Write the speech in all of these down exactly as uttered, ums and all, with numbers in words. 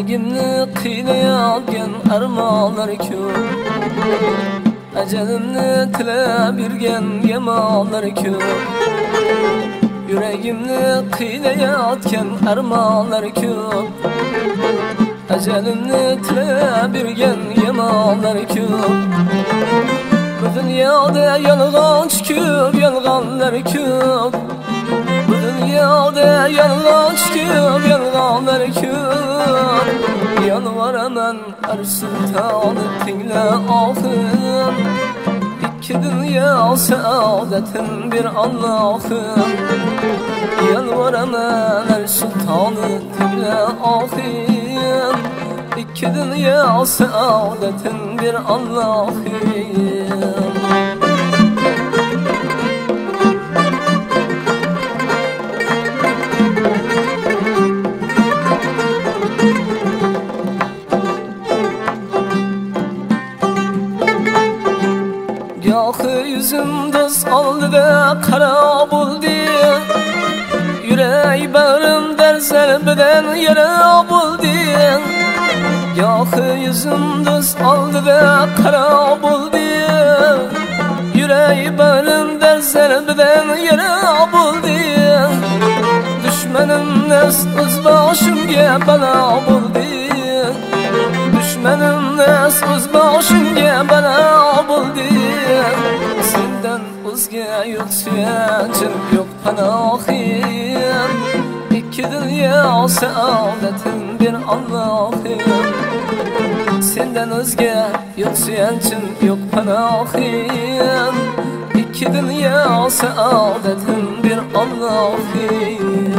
Yüreğimni qiynayan armonlar ko'p, ajalimni tilab yurgan yamonlar ko'p. Yüreğimni qiynayotgan armonlar ko'p, ajalimni tilab yurgan yamonlar ko'p. Bu dunyoda yolg'onchi ko'p, yolg'onlar ko'p. Bu dunyoda yolg'onchi ko'p, yolg'onlar ko'p. Yalvaraman har sultoni tingla ohim, ikki dünya saadetin bir Allah'ım. Yalvaraman her sultanı tingla ahim, İki dünya saadetin bir Allah'ım. Gahı yüzüm dost oldu da kara buldu, yürek bağrım derzerbinden yara buldu. Gahı yüzüm dost oldu da kara buldu, yürek bağrım derzerbinden yara buldu. Düşmenim nes öz başımga bela buldu, düşmenim nes öz başımga bela buldu. Senden o'zga yok suyancim, yok panohim, İki dünya saadetin bir Allah'ım. Senden o'zga yok suyancim, yok panohim, İki dünya saadetin bir Allah'ım.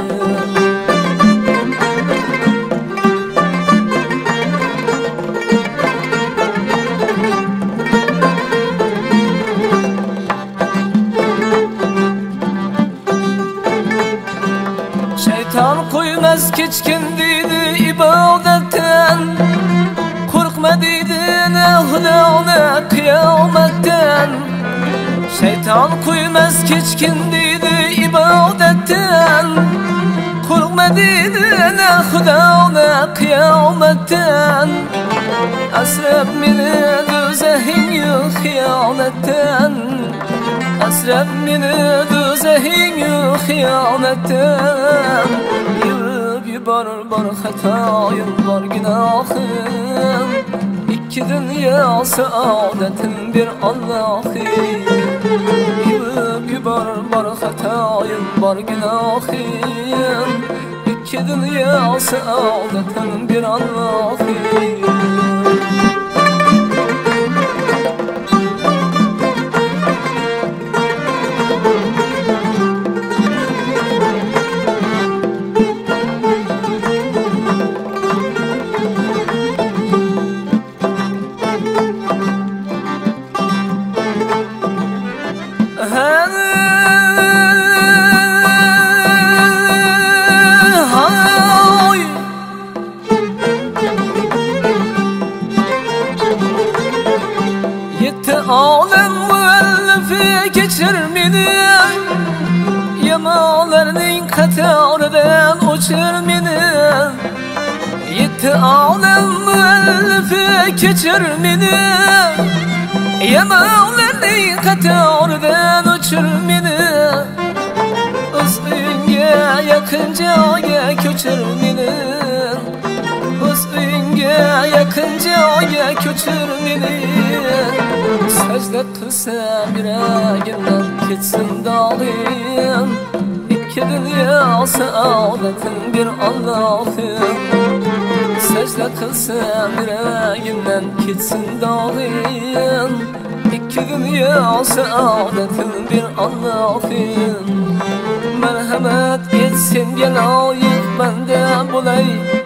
Şeytan koymaz keçkin deydi ibadetten, korkma deydi ne huda ne kıyametten. Şeytan koymaz keçkin deydi ibadetten, korkma deydi ne huda ne kıyametten. Asrab meni do'zaxing xiyonetten, asrab meni do'zaxing xiyonetten. Yuvib yuborur bor xatoyim, bor gunohim, İki dünya saadetin bir Allah'ım. Yuvib yuborur bor xatoyim, bor gunohim, İki dünya saadetin bir Allah'ım. Alem müellifi geçir meni, yamanlarning qatoridan uçur meni. Yetti alem müellifi geçir meni, yamanlarning qatoridan uçur meni. O'z uyingga yaqin joyga ko'chir meni, o'z uyingga yaqin joyga ko'chir meni. Secde qilsam yuragimdan ketsin dog'im, İki dünya saadetin bir Allah'ım. Secde qilsam yuragimdan ketsin dog'im, İki dünya saadetin bir Allah'ım. Merhamet et senga loyiq banda bo'lay,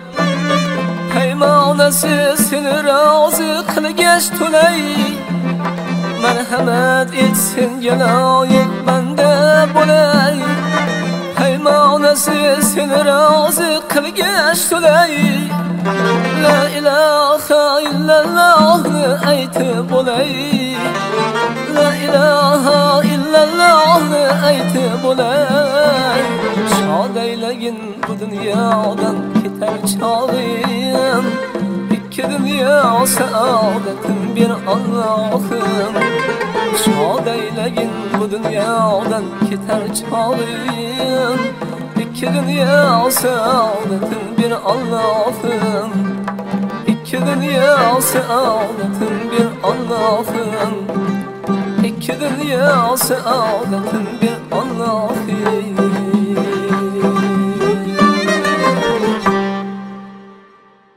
paymonasiz seni rozi qilgach to'lay. Merhamet et senga loyiq banda bo'lay, paymonasiz seni rozi qilgach to'lay. La ilaha illallohni aytib bo'lay, la ilaha illallohni aytib bo'lay. Shod aylagin bu dunyodan ketar chog'im, dünya saadetin bir Allah'ım. Şad eyleyin bu dünyadan keter çağın. İki dünya saadetin bir Allah'ım. İki dünya saadetin bir Allah'ım. İki dünya saadetin bir Allah'ım.